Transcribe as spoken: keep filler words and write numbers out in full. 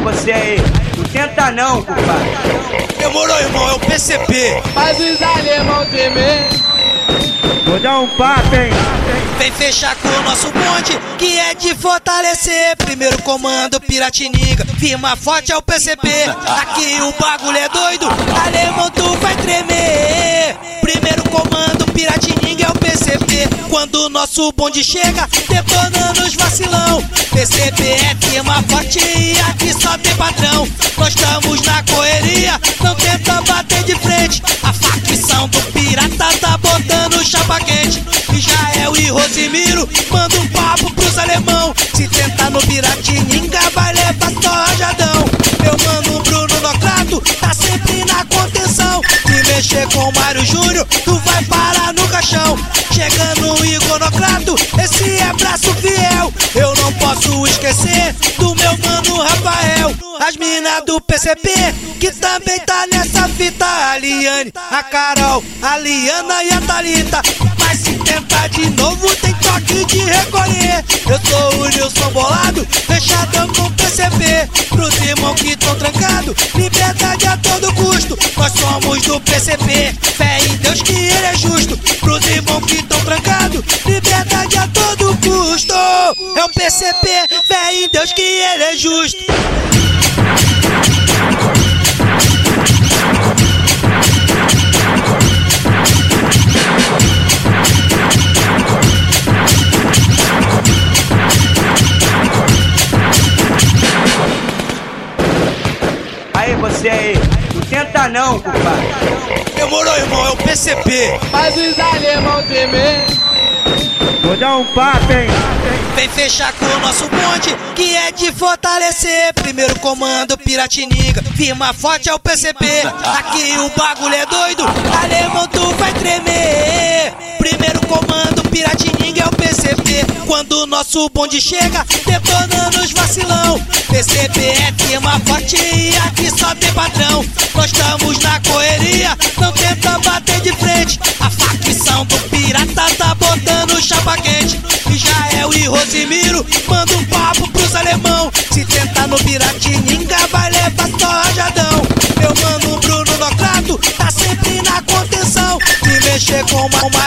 você aí, não tenta não, compadre. Demorou, irmão, é o P C P. Faz os alemão tremer. Vou dar um papo, hein? Vem fechar com o nosso bonde, que é de fortalecer. Primeiro comando, Piratininga, firma forte é o P C P. Aqui o bagulho é doido, alemão tu vai tremer. Primeiro comando, Piratininga é o P C P. Quando o nosso bonde chega, detonando os vacilão. P C P é firma forte e aqui só tem padrão. Nós estamos na correria, não tenta bater de frente. A facção do pirata tá botando chapa quente. Mijael e Rosimiro, manda um papo pros alemão. Se tentar no Piratininga, vai levar só rajadão. Meu mano Bruno Nocrato tá sempre na contenção. Se mexer com o Mário Júnior, tu vai parar no caixão. Chegando o Igor Nocrato, esse é braço fiel. Eu não posso esquecer do meu mano Rafael. As minas do P C P, que também tá nessa fita. A Liane, a Carol, a Liana e a Thalita. Mas se tentar de novo, tem toque de recolher. Eu sou o Nilson Bolado, fechadão com o P C P. Pros irmãos que tão trancados, liberdade a todo custo. Nós somos do P C P, fé em Deus que ele é justo. Pros irmãos que tão trancados, liberdade a todo custo. É o P C P, fé em Deus que ele é justo. Aí você aí, não tenta não, compadre. Demorou, irmão, é o P C P. Faz os alemão tremer. Vou dar um papo, hein? Vem fechar com o nosso bonde, que é de fortalecer. Primeiro comando, Piratininga, firma forte é o P C P. Aqui o bagulho é doido, alemão tu vai tremer. Primeiro comando, Piratininga é o P C P. Quando o nosso bonde chega, detonando os vacilão. P C P é firma forte e aqui só tem padrão. Nós estamos na correria, não tenta bater de frente. A facção do pirata tá botando chapa quente. Mijael e Rosimiro, manda um papo pros alemão. Se tentar no Piratininga, vai levar só rajadão. Meu mano Bruno Nocrato tá sempre na contenção. Se mexer com uma